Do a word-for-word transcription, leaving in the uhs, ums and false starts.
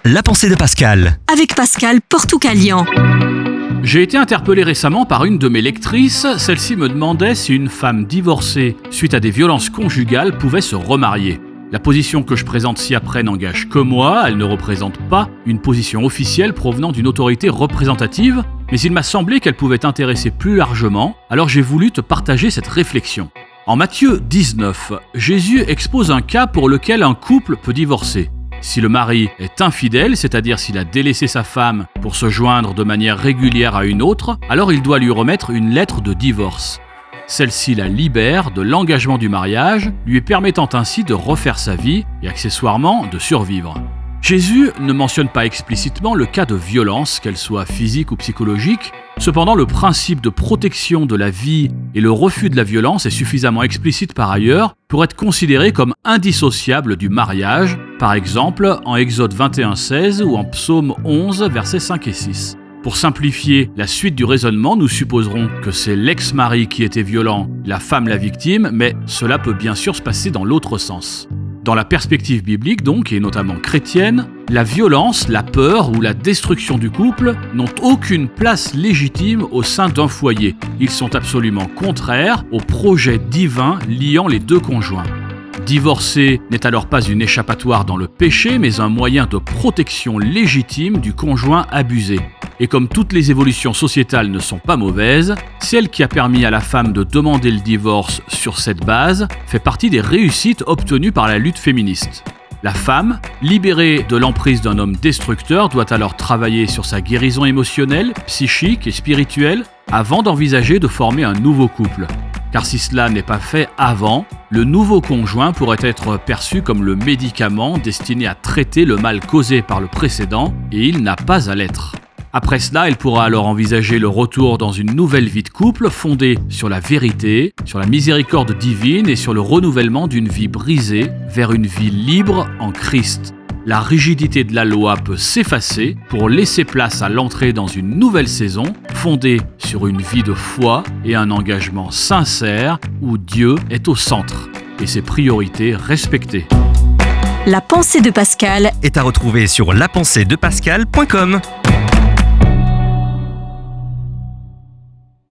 La pensée de Pascal. Avec Pascal Portoucalian. J'ai été interpellé récemment par une de mes lectrices. Celle-ci me demandait si une femme divorcée suite à des violences conjugales pouvait se remarier. La position que je présente ci-après n'engage que moi, elle ne représente pas une position officielle provenant d'une autorité représentative, mais il m'a semblé qu'elle pouvait t'intéresser plus largement, alors j'ai voulu te partager cette réflexion. En Matthieu dix-neuf, Jésus expose un cas pour lequel un couple peut divorcer. Si le mari est infidèle, c'est-à-dire s'il a délaissé sa femme pour se joindre de manière régulière à une autre, alors il doit lui remettre une lettre de divorce. Celle-ci la libère de l'engagement du mariage, lui permettant ainsi de refaire sa vie et accessoirement de survivre. Jésus ne mentionne pas explicitement le cas de violence, qu'elle soit physique ou psychologique. Cependant, le principe de protection de la vie et le refus de la violence est suffisamment explicite par ailleurs pour être considéré comme indissociable du mariage, par exemple en Exode vingt et un seize ou en Psaume onze, versets cinq et six. Pour simplifier la suite du raisonnement, nous supposerons que c'est l'ex-mari qui était violent, la femme la victime, mais cela peut bien sûr se passer dans l'autre sens. Dans la perspective biblique donc, et notamment chrétienne, la violence, la peur ou la destruction du couple n'ont aucune place légitime au sein d'un foyer. Ils sont absolument contraires au projet divin liant les deux conjoints. Divorcer n'est alors pas une échappatoire dans le péché, mais un moyen de protection légitime du conjoint abusé. Et comme toutes les évolutions sociétales ne sont pas mauvaises, celle qui a permis à la femme de demander le divorce sur cette base fait partie des réussites obtenues par la lutte féministe. La femme, libérée de l'emprise d'un homme destructeur, doit alors travailler sur sa guérison émotionnelle, psychique et spirituelle avant d'envisager de former un nouveau couple. Car si cela n'est pas fait avant, le nouveau conjoint pourrait être perçu comme le médicament destiné à traiter le mal causé par le précédent, et il n'a pas à l'être. Après cela, elle pourra alors envisager le retour dans une nouvelle vie de couple fondée sur la vérité, sur la miséricorde divine et sur le renouvellement d'une vie brisée vers une vie libre en Christ. La rigidité de la loi peut s'effacer pour laisser place à l'entrée dans une nouvelle saison fondée sur une vie de foi et un engagement sincère où Dieu est au centre et ses priorités respectées. La pensée de Pascal Est à retrouver sur la pensée de pascal point com.